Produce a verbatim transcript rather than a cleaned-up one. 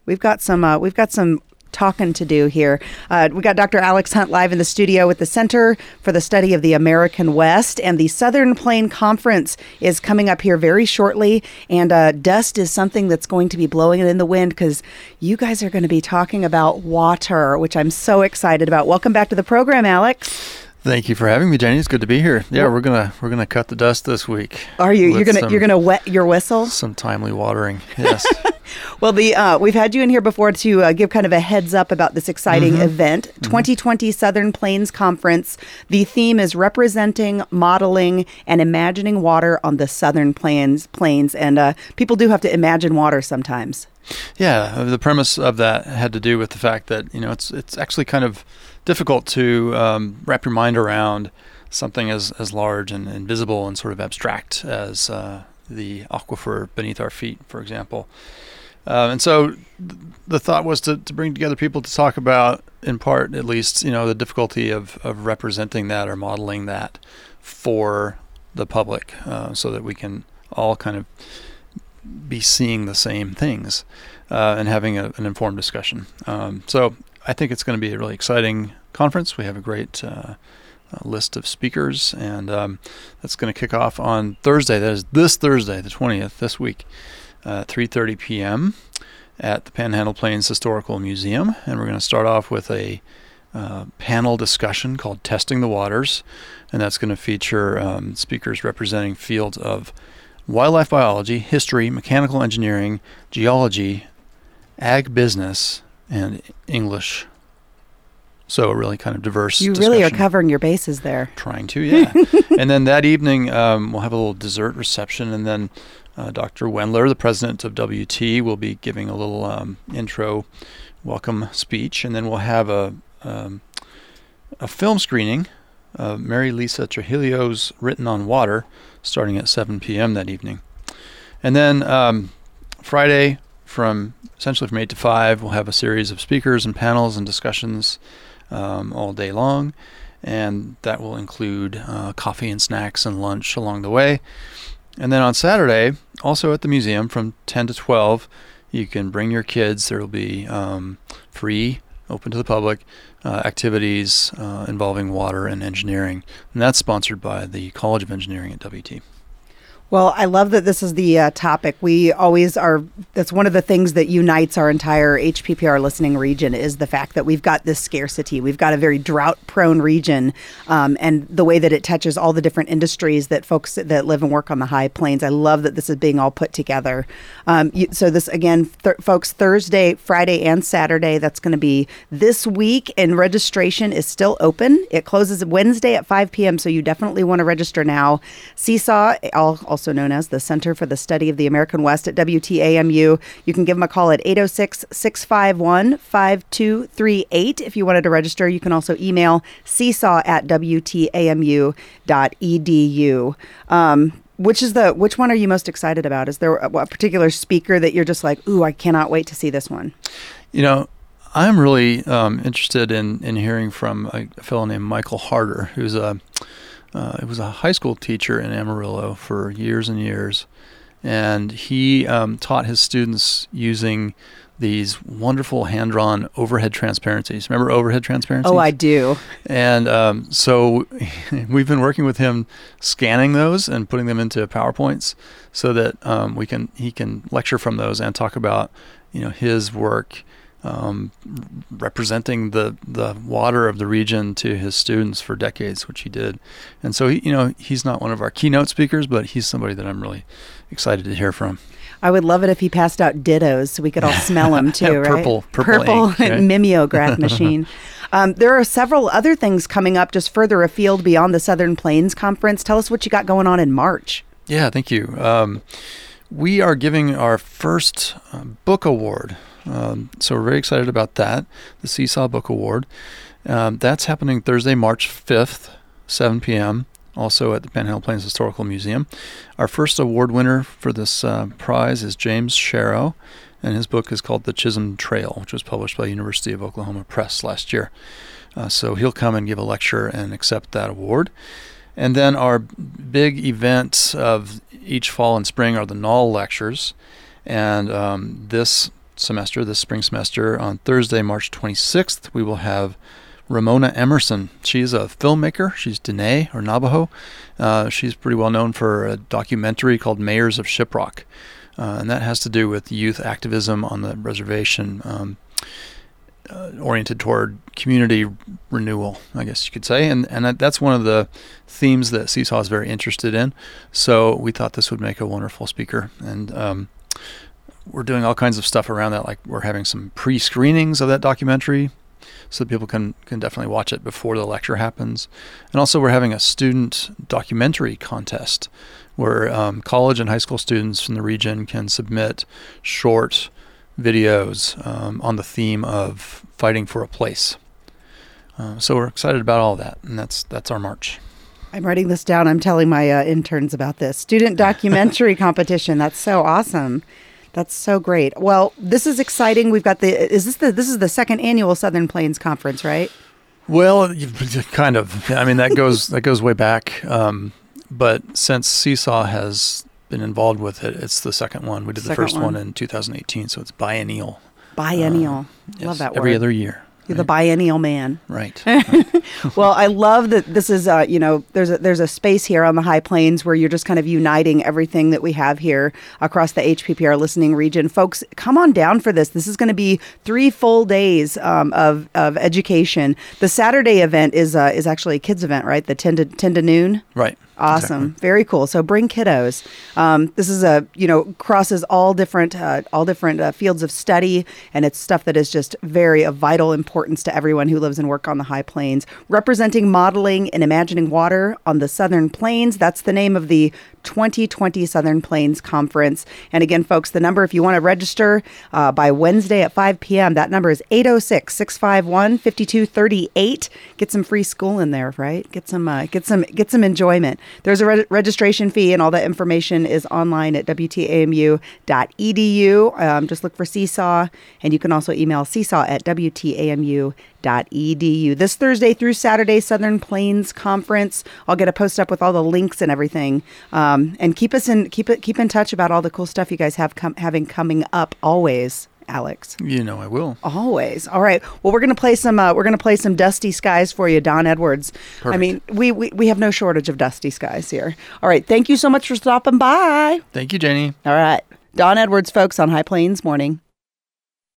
We've got some. Uh, we've got some talking to do here. Uh, we got Doctor Alex Hunt live in the studio with the Center for the Study of the American West, and the Southern Plain Conference is coming up here very shortly. And uh, dust is something that's going to be blowing in the wind because you guys are going to be talking about water, which I'm so excited about. Welcome back to the program, Alex. Thank you for having me, Jenny. It's good to be here. Yeah, we're gonna we're gonna cut the dust this week. Are you? You're gonna some, you're gonna wet your whistle? Some timely watering. Yes. Well, the uh, we've had you in here before to uh, give kind of a heads up about this exciting mm-hmm. event, mm-hmm. twenty twenty Southern Plains Conference. The theme is representing, modeling, and imagining water on the Southern Plains. Plains, and uh, people do have to imagine water sometimes. Yeah, the premise of that had to do with the fact that you know it's it's actually kind of difficult to um, wrap your mind around something as, as large and invisible and sort of abstract as uh, the aquifer beneath our feet, for example. Uh, and so th- the thought was to, to bring together people to talk about, in part at least, you know, the difficulty of, of representing that or modeling that for the public uh, so that we can all kind of be seeing the same things uh, and having a, an informed discussion. Um, so I think it's going to be a really exciting conference. We have a great uh, list of speakers, and um, that's going to kick off on Thursday. That is this Thursday, the twentieth, this week, uh, at three thirty p.m. at the Panhandle Plains Historical Museum. And we're going to start off with a uh, panel discussion called Testing the Waters, and that's going to feature um, speakers representing fields of wildlife biology, history, mechanical engineering, geology, ag business, and English. So a really kind of diverse You discussion. really are covering your bases there. Trying to, yeah. And then that evening, um, we'll have a little dessert reception, and then uh, Doctor Wendler, the president of W T, will be giving a little um, intro welcome speech, and then we'll have a um, a film screening of Mary Lisa Trujillo's Written on Water, starting at seven p.m. that evening. And then um, Friday, from essentially from eight to five, we'll have a series of speakers and panels and discussions um, all day long, and that will include uh, coffee and snacks and lunch along the way. And then on Saturday, also at the museum from ten to twelve, you can bring your kids. There will be um, free, open to the public, uh, activities uh, involving water and engineering, and that's sponsored by the College of Engineering at W T. Well, I love that this is the uh, topic. We always are, that's one of the things that unites our entire H P P R listening region is the fact that we've got this scarcity. We've got a very drought-prone region, um, and the way that it touches all the different industries that folks that live and work on the high plains. I love that this is being all put together. Um, you, so this, again, th- folks, Thursday, Friday, and Saturday, that's going to be this week, and registration is still open. It closes Wednesday at five p.m., so you definitely want to register now. Seesaw, also also known as the Center for the Study of the American West at W T A M U. You can give them a call at eight oh six, six five one, five two three eight if you wanted to register. You can also email seesaw at w t a m u dot e d u. Um, which is the which one are you most excited about? Is there a, a particular speaker that you're just like, ooh, I cannot wait to see this one? You know, I'm really um, interested in, in hearing from a fellow named Michael Harder, who's a Uh, it was a high school teacher in Amarillo for years and years, and he um, taught his students using these wonderful hand-drawn overhead transparencies. Remember overhead transparencies? Oh, I do. And um, so we've been working with him scanning those and putting them into PowerPoints so that um, we can he can lecture from those and talk about you know his work Um, representing the, the water of the region to his students for decades, which he did. And so, he, you know, he's not one of our keynote speakers, but he's somebody that I'm really excited to hear from. I would love it if he passed out dittos so we could all smell them too, yeah, right? Purple, purple, purple ink, right? mimeograph machine. Um, there are several other things coming up just further afield beyond the Southern Plains Conference. Tell us what you got going on in March. Yeah, thank you. Um, we are giving our first uh, book award. Um, so we're very excited about that, the Seesaw Book Award. Um, that's happening Thursday, March fifth, seven p.m., also at the Panhandle Plains Historical Museum. Our first award winner for this uh, prize is James Sharrow, and his book is called The Chisholm Trail, which was published by University of Oklahoma Press last year. Uh, so he'll come and give a lecture and accept that award. And then our big events of each fall and spring are the Knoll Lectures, and um, this semester, this spring semester, on Thursday, March twenty-sixth, we will have Ramona Emerson. She's a filmmaker. She's Dene or Navajo. Uh, she's pretty well known for a documentary called Mayors of Shiprock. Uh, and that has to do with youth activism on the reservation, um, uh, oriented toward community renewal, I guess you could say. And and that, that's one of the themes that Seesaw is very interested in. So we thought this would make a wonderful speaker. And um, we're doing all kinds of stuff around that. Like we're having some pre-screenings of that documentary so that people can, can definitely watch it before the lecture happens. And also we're having a student documentary contest where um, college and high school students from the region can submit short videos um, on the theme of fighting for a place. Uh, so we're excited about all that, and that's that's our March. I'm writing this down. I'm telling my uh, interns about this. Student documentary competition. That's so awesome. That's so great. Well, this is exciting. We've got the, is this the, this is the second annual Southern Plains Conference, right? Well, kind of. I mean, that goes, that goes way back. Um, but since Seesaw has been involved with it, it's the second one. We did the Second first one. one. in two thousand eighteen. So it's biennial. Biennial. Um, yes, Love that word. Every other year. You're the biennial man. Right. right. Well, I love that this is, uh, you know, there's a, there's a space here on the High Plains where you're just kind of uniting everything that we have here across the H P P R listening region. Folks, come on down for this. This is going to be three full days um, of of education. The Saturday event is uh, is actually a kids event, right? The ten to ten to noon. Right. Awesome. Exactly. Very cool. So bring kiddos. Um, this is a, you know, crosses all different, uh, all different uh, fields of study. And it's stuff that is just very of vital importance to everyone who lives and work on the High Plains. Representing modeling and imagining water on the Southern Plains. That's the name of the twenty twenty Southern Plains Conference. And again, folks, the number, if you want to register uh, by Wednesday at five p.m., that number is eight oh six, six five one, five two three eight. Get some free school in there, right? Get some, uh, get some, get some enjoyment. There's a re- registration fee, and all that information is online at w t a m u dot e d u. Um, just look for Seesaw, and you can also email seesaw at w t a m u dot e d u. This Thursday through Saturday, Southern Plains Conference. I'll get a post up with all the links and everything. Um, and keep us in keep it keep in touch about all the cool stuff you guys have com- having coming up always. Alex. You know I will. Always. All right. Well, we're gonna play some. Uh, we're gonna play some Dusty Skies for you, Don Edwards. Perfect. I mean, we, we we have no shortage of Dusty Skies here. All right. Thank you so much for stopping by. Thank you, Janie. All right, Don Edwards, folks, on High Plains Morning.